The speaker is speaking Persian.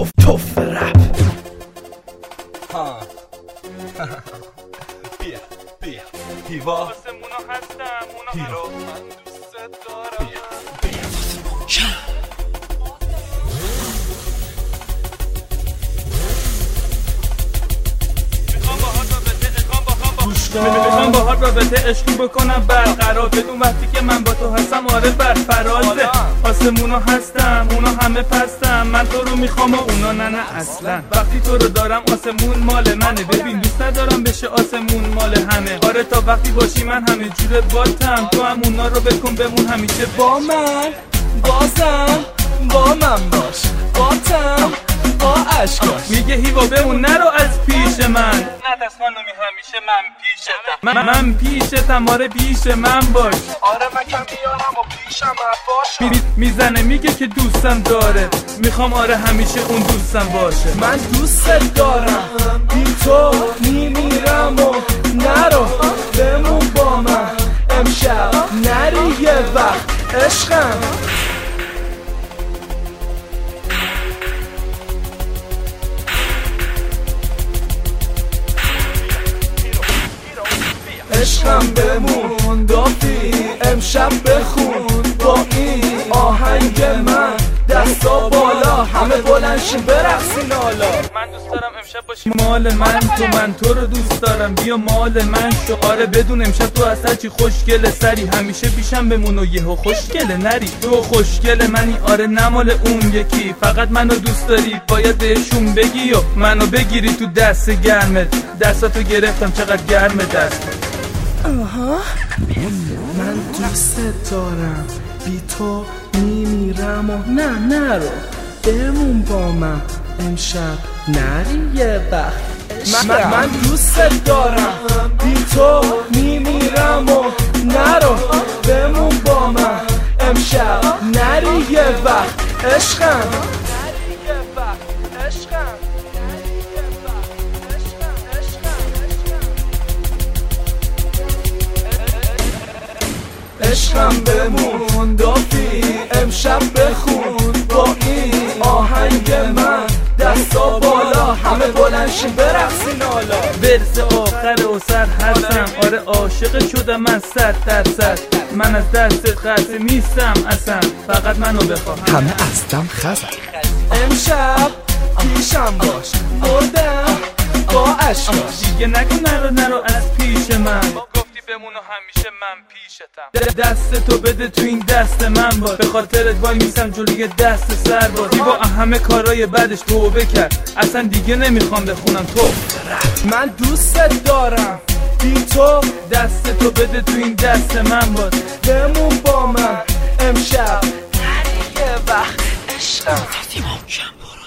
توف رپ بیا هیوا واسه مونا هستم مونا هیرو من دوست دارم میخوام باهات رابطه عشقی بکنم برقرار بدون وقتی که من با تو هستم آره بر فرازه آسمونا هستم اونا همه پستم من تو رو میخوام و اونا نه اصلا وقتی تو رو دارم آسمون مال منه ببین دوست ندارم بشه آسمون مال همه آره تا وقتی باشی من همه جوره باتم تو هم اونا رو بکن بمون همیشه با من بازم با من باش باتم با عشقاش میگه هیوا بمون نرو از پیش من نترس خانومی همیشه من پیشتم من پیشتم آره پیش من باش آره من کم میارم و پیشم باشم میزنه میگه که دوستم داره میخوام آره همیشه اون دوستم باشه من دوست دارم بی تو میمیرم و نرو بمون با من امشب نری یه وقت عشقم عشقم بمون دافی امشب بخون با این آهنگ من دستا بالا همه بلنشین برقصین حالا من دوست دارم امشب باشی مال من تو رو دوست دارم بیا مال من شو آره بدون امشب تو اصلا چی خوشگله سری همیشه پیشم بمون و یهو خوشگله نری تو خوشگله منی آره نمال اون یکی فقط منو دوست داری باید بهشون بگی و منو بگیری تو دست گرمت دستاتو گرفتم چقدر گرمه دست من دوست دارم بی تو میمیرم و نرو بمون با من امشب نری یه وقت من دوست دارم بی تو میمیرم و نرو بمون با من امشب نری یه وقت عشقم عشقم بمون دافی امشب بخون با این آهنگ من دستا بالا همه بلنشین برقصین حالا برس آخر و سر هستم آره عاشق شدم من 100% من از دستت خسته نیستم اصلا فقط منو بخواه همه ازدم خزن امشب پیشم باش مردم با عشقاش دیگه نگو نرو از پیش من بمونو همیشه من پیشتم دست تو بده تو این دست من باش به خاطرت وای میسم جلوی دست سر باش با همه کارای بعدش توبه کرد اصلا دیگه نمیخوام بخونم تو من دوست دارم بی تو دست تو بده تو این دست من باش بمون با من امشب نری یه وقت عشقم